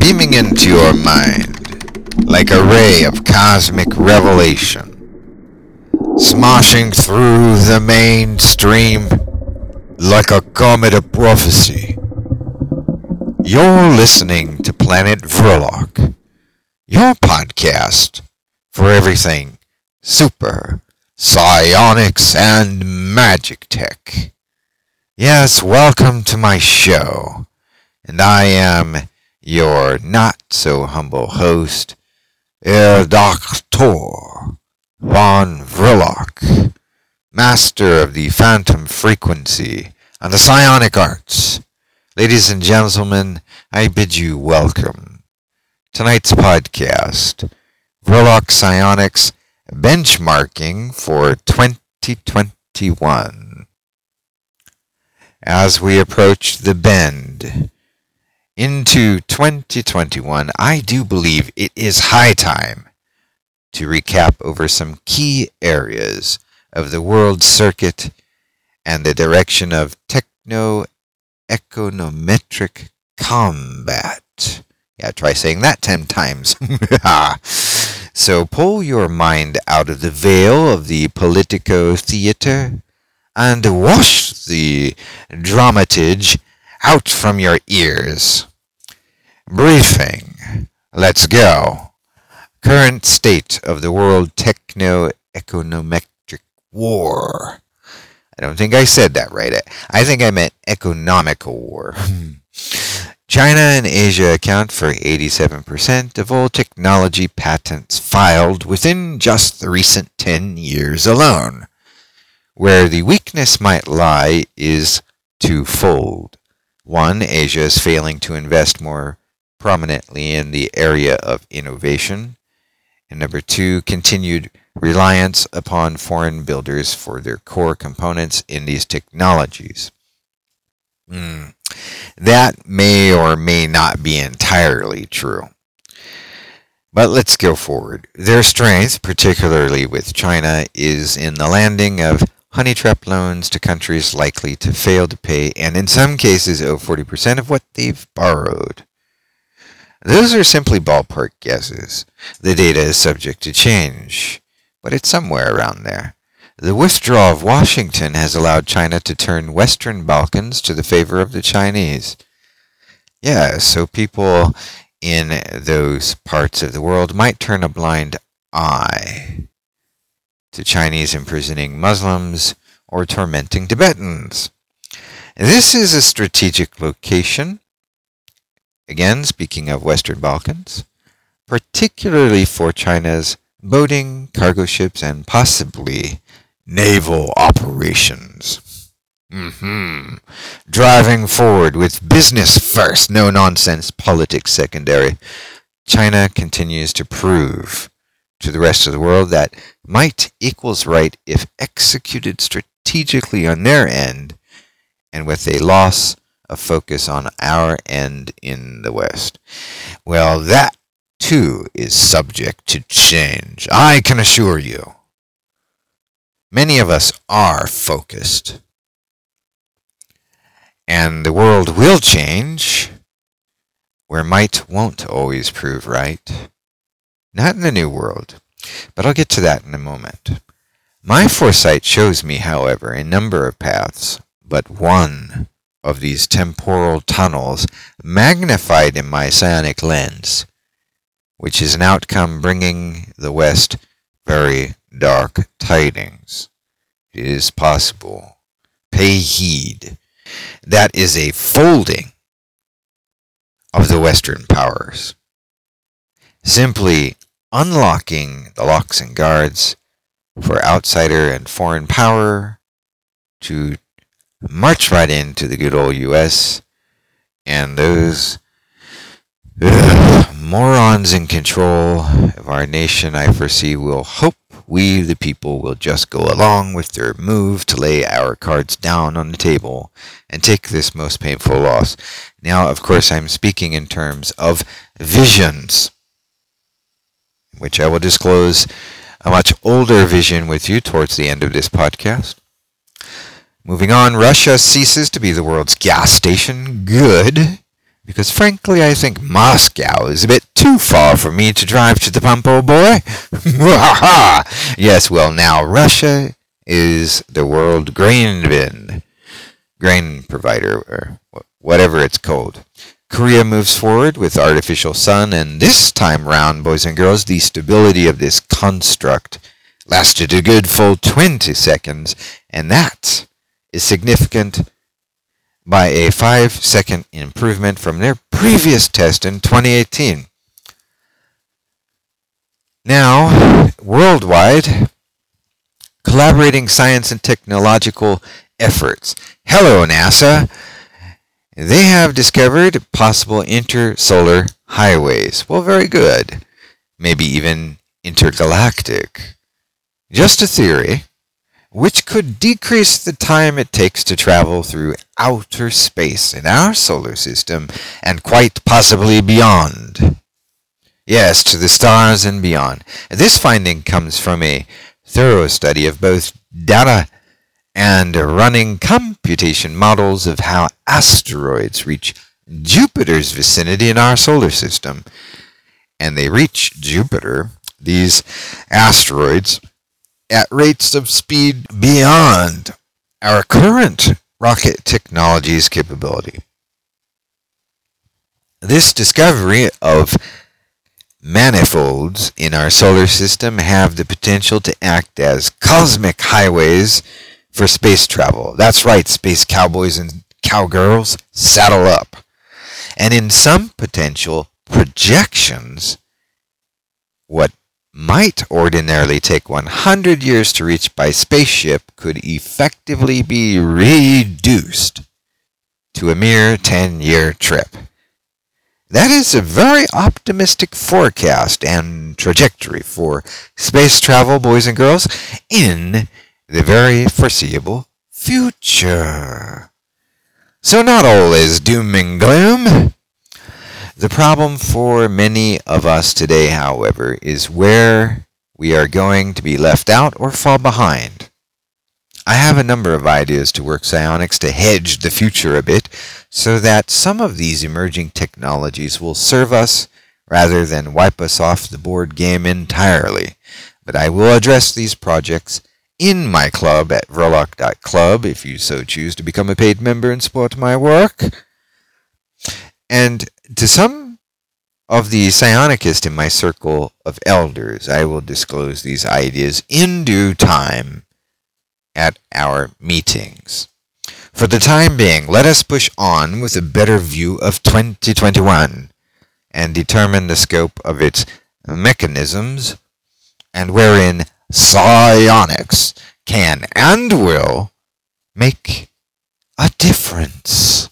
beaming into your mind like a ray of cosmic revelation, smashing through the mainstream like a comet of prophecy. You're listening to Planet Verloc, your podcast for everything super, psionics, and magic tech. Yes, welcome to my show, and I am your not-so-humble host, Herr Dr. von Verloc, master of the phantom frequency and the psionic arts. Ladies and gentlemen, I bid you welcome. Tonight's podcast, Verloc Psionics Benchmarking for 2021. As we approach the bend into 2021, I do believe it is high time to recap over some key areas of the world circuit and the direction of techno-econometric combat. Yeah, try saying that 10 times. So pull your mind out of the veil of the Politico theater and wash the dramatage out from your ears. Briefing. Let's go. Current state of the world techno-econometric war. I don't think I said that right. I think I meant economical war. China and Asia account for 87% of all technology patents filed within just the recent 10 years alone. Where the weakness might lie is twofold. One, Asia is failing to invest more prominently in the area of innovation. And number two, continued reliance upon foreign builders for their core components in these technologies. That may or may not be entirely true. But let's go forward. Their strength, particularly with China, is in the landing of honey trap loans to countries likely to fail to pay and in some cases owe 40% of what they've borrowed. Those are simply ballpark guesses. The data is subject to change, but it's somewhere around there. The withdrawal of Washington has allowed China to turn Western Balkans to the favor of the Chinese. Yeah, so people in those parts of the world might turn a blind eye to Chinese imprisoning Muslims or tormenting Tibetans. This is a strategic location, again speaking of Western Balkans, particularly for China's boating, cargo ships, and possibly naval operations. Driving forward with business first, no nonsense, politics secondary. China continues to prove to the rest of the world that might equals right if executed strategically on their end and with a loss of focus on our end in the West. Well, that too is subject to change, I can assure you. Many of us are focused, and the world will change where might won't always prove right. Not in the new world, but I'll get to that in a moment. My foresight shows me, however, a number of paths, but one of these temporal tunnels magnified in my psionic lens, which is an outcome bringing the West very dark tidings. It is possible. Pay heed. That is a folding of the Western powers. Simply unlocking the locks and guards for outsider and foreign power to march right into the good old U.S. and those morons in control of our nation, I foresee, will hope we, the people, will just go along with their move to lay our cards down on the table and take this most painful loss. Now, of course, I'm speaking in terms of visions, which I will disclose a much older vision with you towards the end of this podcast. Moving on, Russia ceases to be the world's gas station. Good. Because frankly, I think Moscow is a bit too far for me to drive to the pump, old boy. Yes, well now Russia is the world grain provider, or whatever it's called. Korea moves forward with artificial sun, and this time round, boys and girls, the stability of this construct lasted a good full 20 seconds, and that is significant by a 5-second improvement from their previous test in 2018. Now, worldwide, collaborating science and technological efforts. Hello, NASA. They have discovered possible intersolar highways. Well, very good. Maybe even intergalactic. Just a theory, which could decrease the time it takes to travel through outer space in our solar system and quite possibly beyond. Yes, to the stars and beyond. This finding comes from a thorough study of both data and running computation models of how asteroids reach Jupiter's vicinity in our solar system. And they reach Jupiter, these asteroids, at rates of speed beyond our current rocket technology's capability. This discovery of manifolds in our solar system have the potential to act as cosmic highways for space travel. That's right, space cowboys and cowgirls, saddle up. And in some potential projections, what might ordinarily take 100 years to reach by spaceship could effectively be reduced to a mere 10-year trip. That is a very optimistic forecast and trajectory for space travel, boys and girls, in the very foreseeable future. So not all is doom and gloom. The problem for many of us today, however, is where we are going to be left out or fall behind. I have a number of ideas to work psionics to hedge the future a bit, so that some of these emerging technologies will serve us rather than wipe us off the board game entirely. But I will address these projects in my club at Verloc.club if you so choose to become a paid member and support my work. And to some of the psionicists in my circle of elders, I will disclose these ideas in due time at our meetings. For the time being, let us push on with a better view of 2021 and determine the scope of its mechanisms and wherein psionics can and will make a difference.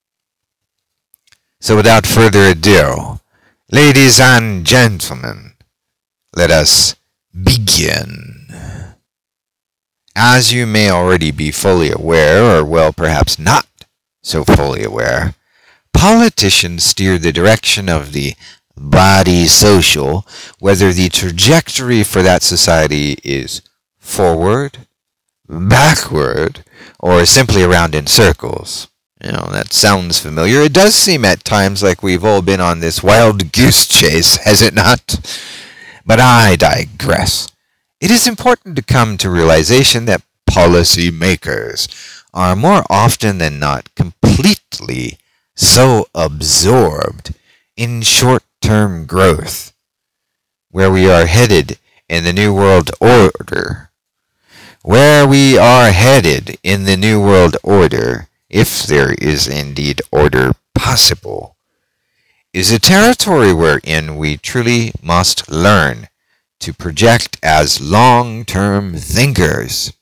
So without further ado, ladies and gentlemen, let us begin. As you may already be fully aware, or well, perhaps not so fully aware, politicians steer the direction of the body social, whether the trajectory for that society is forward, backward, or simply around in circles. That sounds familiar. It does seem at times like we've all been on this wild goose chase, has it not? But I digress. It is important to come to realization that policy makers are more often than not completely so absorbed in short-term growth, where we are headed in the New World Order. Where we are headed in the New World Order, if there is indeed order possible, is a territory wherein we truly must learn to project as long-term thinkers,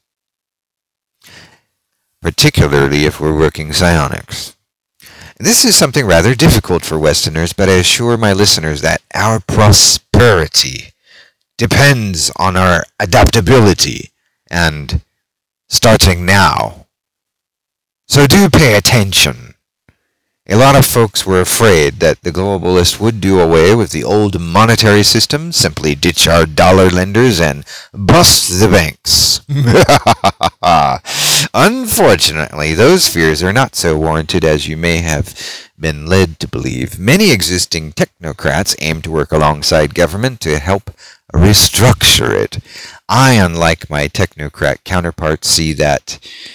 particularly if we're working psionics. This is something rather difficult for Westerners, but I assure my listeners that our prosperity depends on our adaptability, and starting now. So do pay attention. A lot of folks were afraid that the globalists would do away with the old monetary system, simply ditch our dollar lenders, and bust the banks. Unfortunately, those fears are not so warranted as you may have been led to believe. Many existing technocrats aim to work alongside government to help restructure it. I, unlike my technocrat counterparts, see that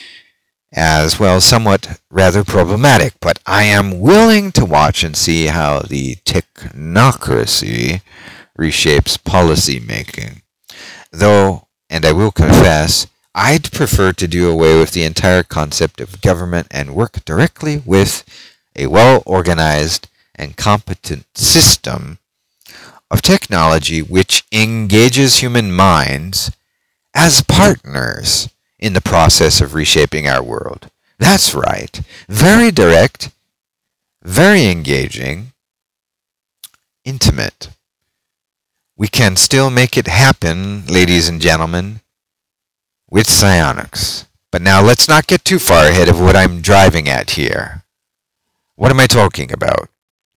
as well somewhat rather problematic, but I am willing to watch and see how the technocracy reshapes policy making. Though, and I will confess, I'd prefer to do away with the entire concept of government and work directly with a well-organized and competent system of technology which engages human minds as partners in the process of reshaping our world. That's right. Very direct, very engaging, intimate. We can still make it happen, ladies and gentlemen, with psionics. But now let's not get too far ahead of what I'm driving at here. What am I talking about?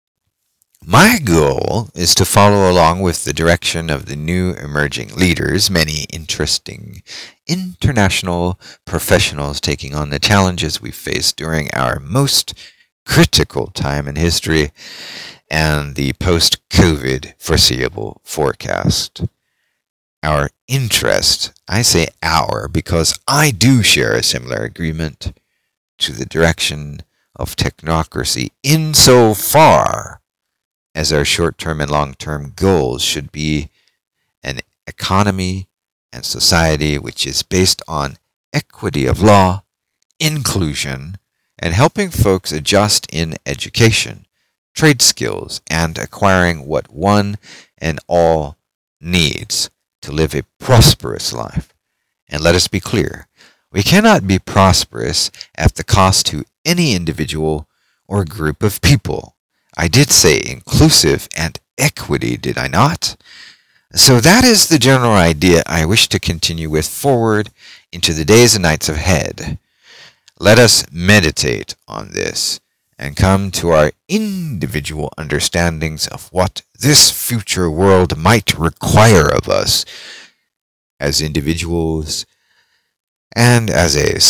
My goal is to follow along with the direction of the new emerging leaders, many interesting international professionals taking on the challenges we face during our most critical time in history and the post-COVID foreseeable forecast. Our interest, I say our because I do share a similar agreement to the direction of technocracy insofar as our short-term and long-term goals should be an economy and society which is based on equity of law, inclusion, and helping folks adjust in education, trade skills, and acquiring what one and all needs to live a prosperous life. And let us be clear, we cannot be prosperous at the cost to any individual or group of people. I did say inclusive and equity, did I not? So that is the general idea I wish to continue with forward into the days and nights ahead. Let us meditate on this and come to our individual understandings of what this future world might require of us as individuals and as a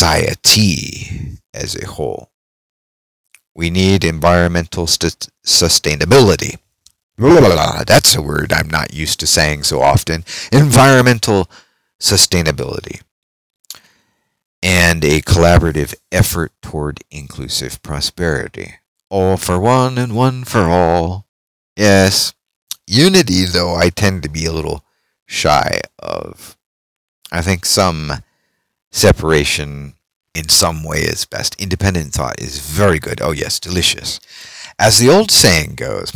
society as a whole. We need environmental sustainability. That's a word I'm not used to saying so often. Environmental sustainability. And a collaborative effort toward inclusive prosperity. All for one and one for all. Yes, unity, though, I tend to be a little shy of. I think some separation in some way is best. Independent thought is very good. Oh yes, delicious. As the old saying goes,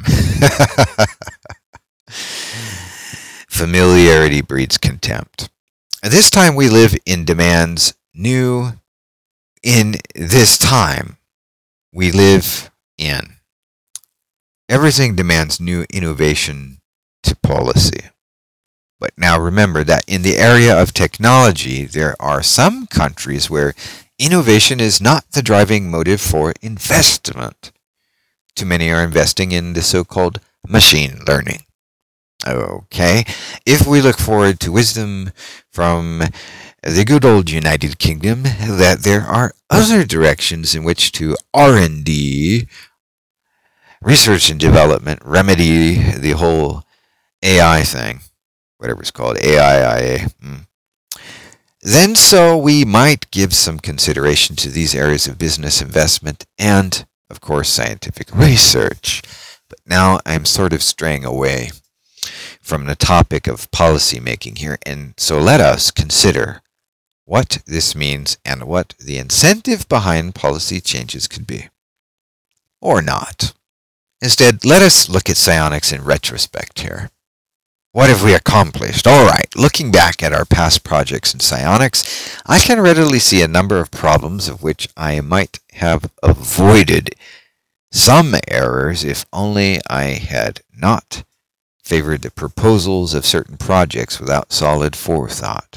familiarity breeds contempt. This time we live in demands new in this time we live in. Everything demands new innovation to policy. But now remember that in the area of technology, there are some countries where innovation is not the driving motive for investment. Too many are investing in the so-called machine learning. Okay, if we look forward to wisdom from the good old United Kingdom, that there are other directions in which to R&D, research and development, remedy the whole AI thing. Whatever it's called, AIIA. Then so we might give some consideration to these areas of business investment and, of course, scientific research. But now I'm sort of straying away from the topic of policy making here, and so let us consider what this means and what the incentive behind policy changes could be. Or not. Instead, let us look at psionics in retrospect here. What have we accomplished? All right, looking back at our past projects in psionics, I can readily see a number of problems of which I might have avoided some errors if only I had not favored the proposals of certain projects without solid forethought.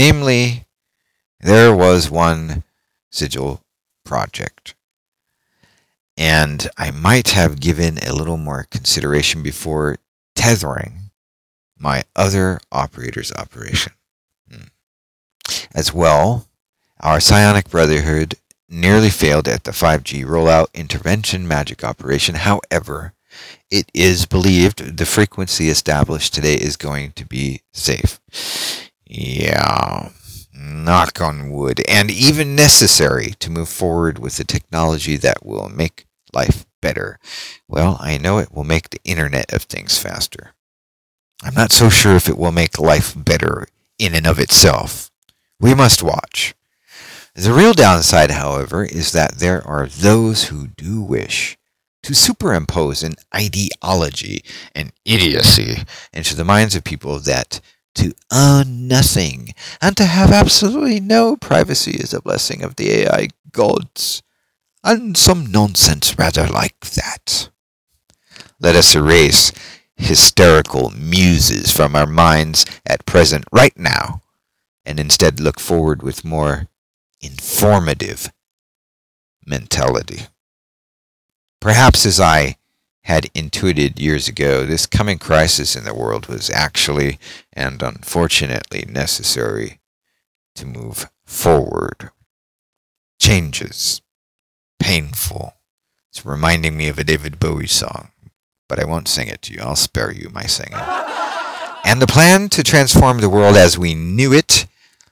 Namely, there was one sigil project. And I might have given a little more consideration before tethering my other operator's operation. As well, our psionic brotherhood nearly failed at the 5G rollout intervention magic operation. However, it is believed the frequency established today is going to be safe. Yeah, knock on wood, and even necessary to move forward with the technology that will make life better. Well, I know it will make the Internet of Things faster. I'm not so sure if it will make life better in and of itself. We must watch. The real downside, however, is that there are those who do wish to superimpose an ideology and idiocy into the minds of people that to own nothing and to have absolutely no privacy is a blessing of the AI gods, and some nonsense rather like that. Let us erase hysterical muses from our minds at present right now, and instead look forward with more informative mentality. Perhaps as I had intuited years ago, this coming crisis in the world was actually and unfortunately necessary to move forward. Changes. Painful. It's reminding me of a David Bowie song, but I won't sing it to you. I'll spare you my singing. And the plan to transform the world as we knew it,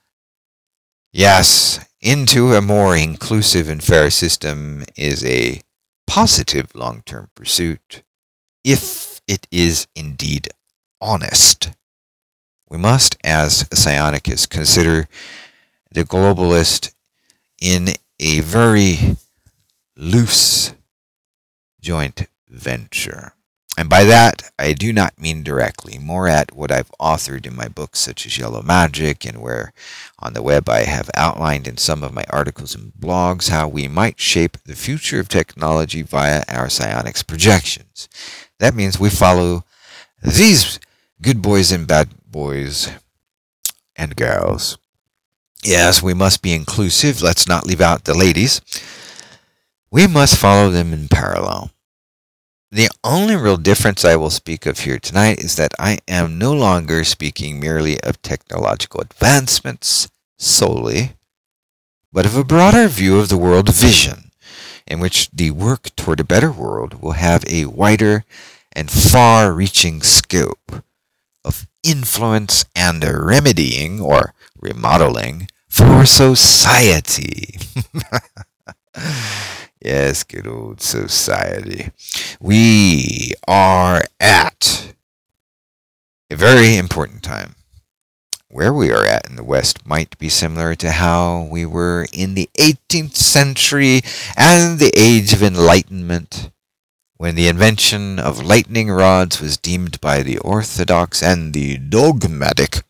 yes, into a more inclusive and fair system is a positive long-term pursuit, if it is indeed honest. We must, as psionics, consider the globalist in a very loose joint venture. And by that, I do not mean directly, more at what I've authored in my books such as Yellow Magic, and where on the web I have outlined in some of my articles and blogs how we might shape the future of technology via our psionics projections. That means we follow these good boys and bad boys and girls. Yes, we must be inclusive. Let's not leave out the ladies. We must follow them in parallel. The only real difference I will speak of here tonight is that I am no longer speaking merely of technological advancements solely, but of a broader view of the world vision, in which the work toward a better world will have a wider and far-reaching scope of influence and remedying or remodeling for society. Yes, good old society. We are at a very important time. Where we are at in the West might be similar to how we were in the 18th century and the Age of Enlightenment, when the invention of lightning rods was deemed by the orthodox and the dogmatic.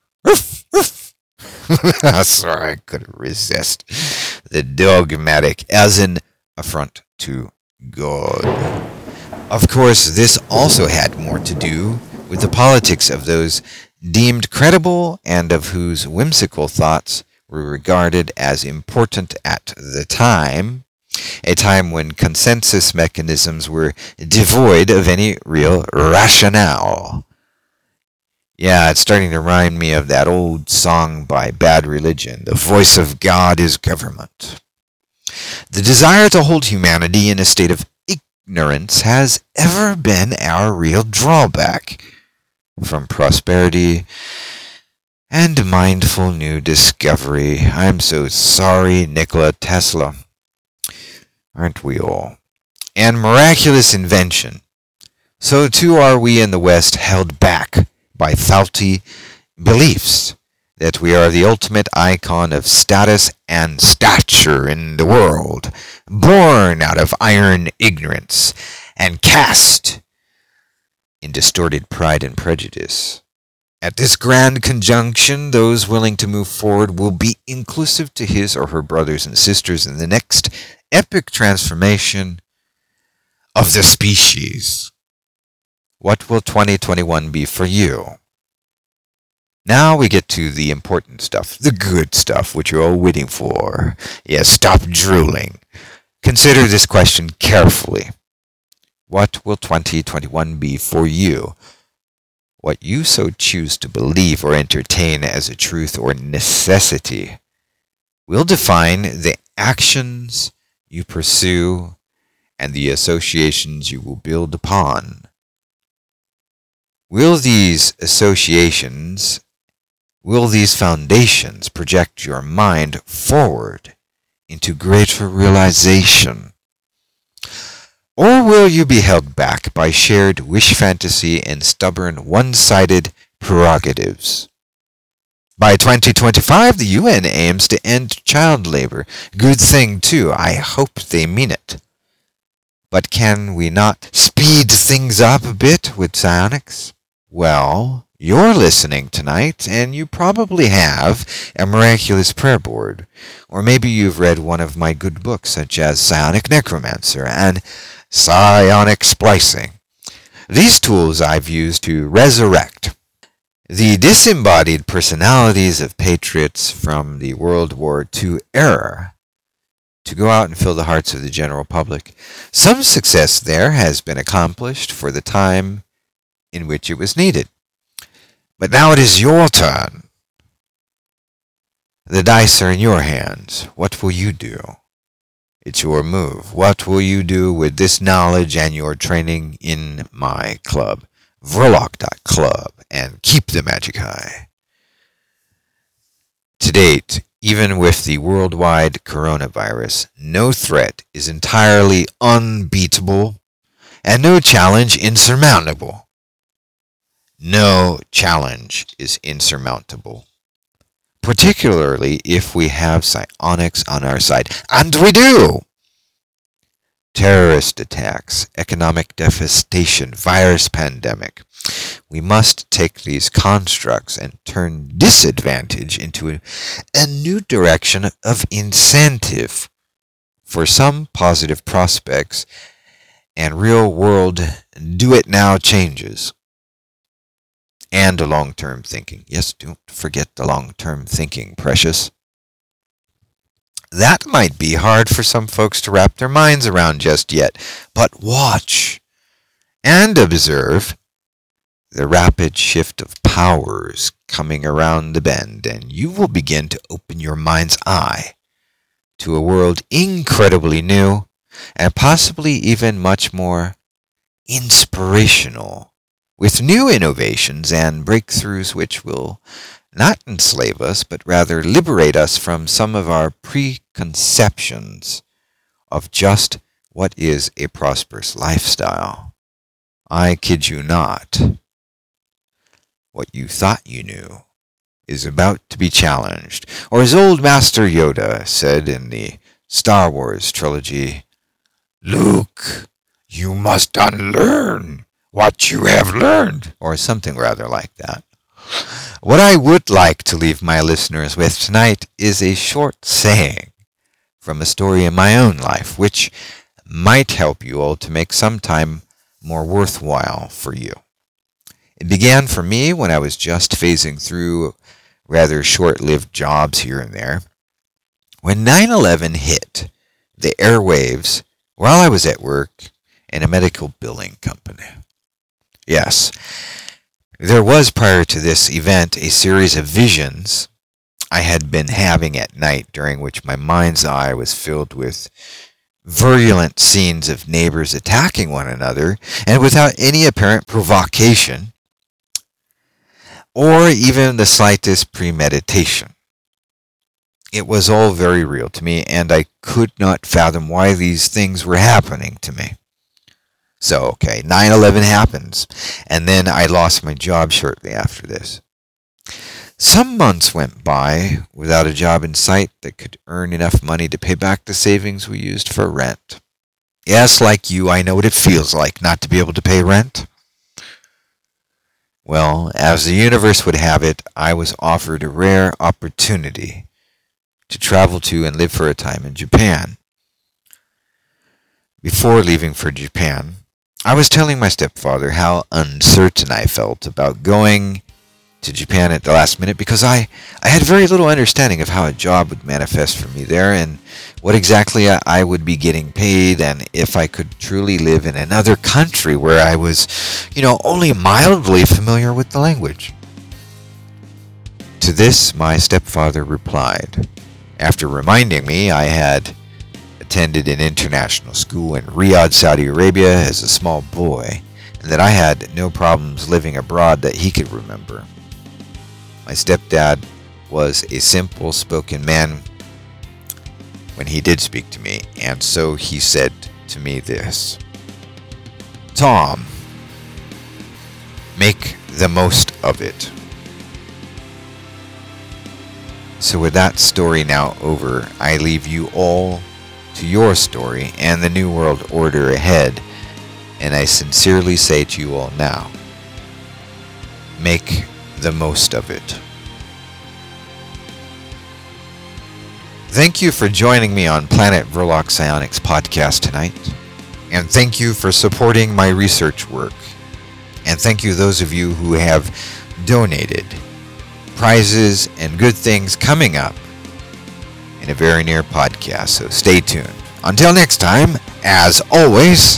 Sorry, I couldn't resist. The dogmatic as an affront to God. Of course, this also had more to do with the politics of those deemed credible and of whose whimsical thoughts were regarded as important at the time, a time when consensus mechanisms were devoid of any real rationale. Yeah, it's starting to remind me of that old song by Bad Religion, "The voice of God is government." The desire to hold humanity in a state of ignorance has ever been our real drawback from prosperity and mindful new discovery. I'm so sorry, Nikola Tesla. Aren't we all? And miraculous invention. So too are we in the West held back by faulty beliefs that we are the ultimate icon of status and stature in the world, born out of iron ignorance and cast in distorted pride and prejudice. At this grand conjunction, those willing to move forward will be inclusive to his or her brothers and sisters in the next epic transformation of the species. What will 2021 be for you? Now we get to the important stuff, the good stuff, which you're all waiting for. Yes, stop drooling, Consider this question carefully. What will 2021 be for you? What you so choose to believe or entertain as a truth or necessity will define the actions you pursue and the associations you will build upon. Will these foundations project your mind forward into greater realization? Or will you be held back by shared wish fantasy and stubborn one-sided prerogatives? By 2025, the UN aims to end child labor. Good thing, too. I hope they mean it. But can we not speed things up a bit with psionics? Well, you're listening tonight, and you probably have a miraculous prayer board. Or maybe you've read one of my good books, such as Psionic Necromancer and Psionic Splicing. These tools I've used to resurrect the disembodied personalities of patriots from the World War II era to go out and fill the hearts of the general public. Some success there has been accomplished for the time in which it was needed. But now it is your turn. The dice are in your hands. What will you do? It's your move. What will you do with this knowledge and your training in my club, Verloc.club, and keep the magic high? To date, even with the worldwide coronavirus, no threat is entirely unbeatable and no challenge insurmountable. No challenge is insurmountable, particularly if we have psionics on our side. And we do! Terrorist attacks, economic devastation, virus pandemic. We must take these constructs and turn disadvantage into a new direction of incentive for some positive prospects and real-world do-it-now changes. And long-term thinking. Yes, don't forget the long-term thinking, precious. That might be hard for some folks to wrap their minds around just yet, but watch and observe the rapid shift of powers coming around the bend, and you will begin to open your mind's eye to a world incredibly new and possibly even much more inspirational, with new innovations and breakthroughs which will not enslave us, but rather liberate us from some of our preconceptions of just what is a prosperous lifestyle. I kid you not. What you thought you knew is about to be challenged. Or as old Master Yoda said in the Star Wars trilogy, "Luke, you must unlearn what you have learned," or something rather like that. What I would like to leave my listeners with tonight is a short saying from a story in my own life, which might help you all to make some time more worthwhile for you. It began for me when I was just phasing through rather short-lived jobs here and there. When 9/11 hit the airwaves while I was at work in a medical billing company. Yes, there was prior to this event a series of visions I had been having at night, during which my mind's eye was filled with virulent scenes of neighbors attacking one another, and without any apparent provocation or even the slightest premeditation. It was all very real to me, and I could not fathom why these things were happening to me. So, okay, 9/11 happens, and then I lost my job shortly after this. Some months went by without a job in sight that could earn enough money to pay back the savings we used for rent. Yes, like you, I know what it feels like not to be able to pay rent. Well, as the universe would have it, I was offered a rare opportunity to travel to and live for a time in Japan. Before leaving for Japan, I was telling my stepfather how uncertain I felt about going to Japan at the last minute because I had very little understanding of how a job would manifest for me there and what exactly I would be getting paid and if I could truly live in another country where I was, only mildly familiar with the language. To this, my stepfather replied, after reminding me I had attended an international school in Riyadh, Saudi Arabia as a small boy, and that I had no problems living abroad that he could remember. My stepdad was a simple-spoken man when he did speak to me, and so he said to me this: "Tom, make the most of it." So with that story now over, I leave you all to your story and the New World Order ahead, and I sincerely say to you all now, make the most of it. Thank you for joining me on Planet Verloc Psionics podcast tonight, and thank you for supporting my research work, and thank you those of you who have donated. Prizes and good things coming up in a very near podcast, so stay tuned. Until next time, as always,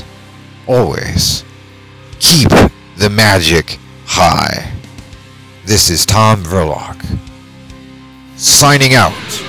keep the magic high. This is Tom Verloc, signing out.